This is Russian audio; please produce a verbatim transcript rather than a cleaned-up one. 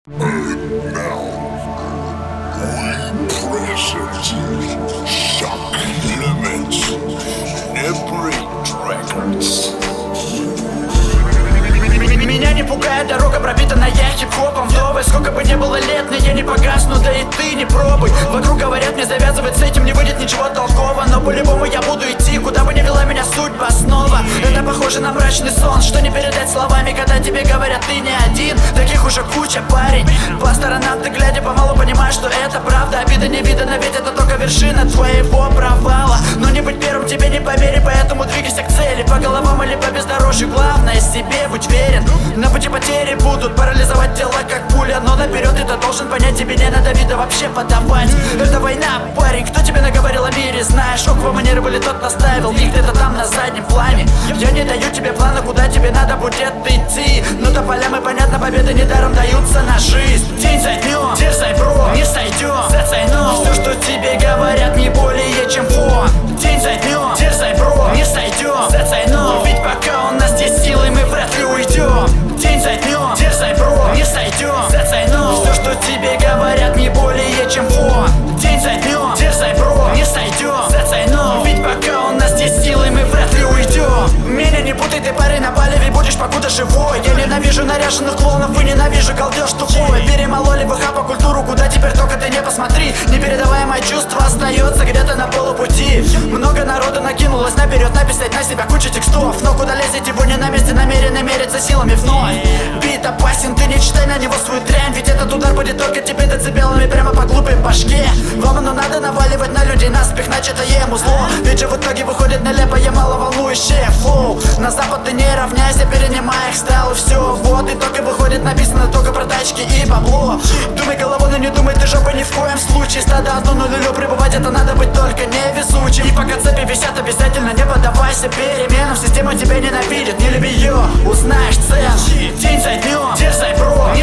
And now, we present Shock Limits Nebrik Dragons. Меня не пугает дорога, пропитанная хип-хопом. Вдовы, сколько бы не было лет, но я не погасну, да и ты не пробуй. Вокруг говорят мне завязывать с этим, не выйдет ничего толкового. Но по-любому я буду идти, куда бы ни вела меня судьба снова. Это похоже на мрачный сон, что не передать словами, когда тебе говорят ты не один. Таких уже куча, парень. По сторонам ты глядя помалу понимаешь, что это правда. Обида не видана, ведь это только вершина твоего провала. Но не быть первым тебе не по мере, поэтому двигайся к цели. По головам или по бездорожью, главное себе будь верен. На пути потери будут парализовать тело как пуля, но наперед ты должен понять, тебе не надо вида вообще подавать. Это война, парень, кто тебе наговорил о мире? Знаешь, около манеры были тот наставил, их где-то там на заднем плане. Я не даю тебе плана, куда тебе надо будет идти, но тополям и понятно, победы недаром даются на жизнь. День за днем, дерзай, бро, не сойдем, зацайну. Все, что тебе говорят, не более чем фон. День за днем, дерзай, бро, не сойдем, зацайну. Ведь пока у нас есть силы, мы вряд ли уйдем. День за днем, дерзай, бро, не сойдем, зацайну. Все, что тебе говорят, не более чем фон. День за днем, дерзай, бро, не сойдем, зацайну. Ведь пока у нас есть силы, мы вряд ли уйдем. Меня не путай, ты парень на бале, ведь будешь покуда живой. Я ненавижу наряженных клоунов и ненавижу галдеж тупой. Перемололи в хапа культуру, куда теперь только ты не посмотри. Непередаваемое чувство остается где-то на полупути. Много народу накинулось наперед, написать на себя кучу текстов. Но куда лезет его не на месте, намеренно мериться силами вновь. Бит опасен, ты не читай на него свою дрянь, ведь этот удар будет только тебе децибелами прямо по глупой башке. Вам но надо наваливать на людей наспех, начато ему зло. Ведь же в итоге выходит нелепое, мало волнующее флоу. На запад ты не равняйся, перенимай их стайл и все. Вот итог и выходит, написано только про тачки и бабло. Думай головой, но не думай ты жопой ни в коем случае. Стадо одну нулю пребывать, это надо быть только невезучим. И пока цепи висят, обязательно не поддавайся переменам. Система тебя ненавидит, не люби ее, узнаешь цен. День за днем, дерзай, бро, не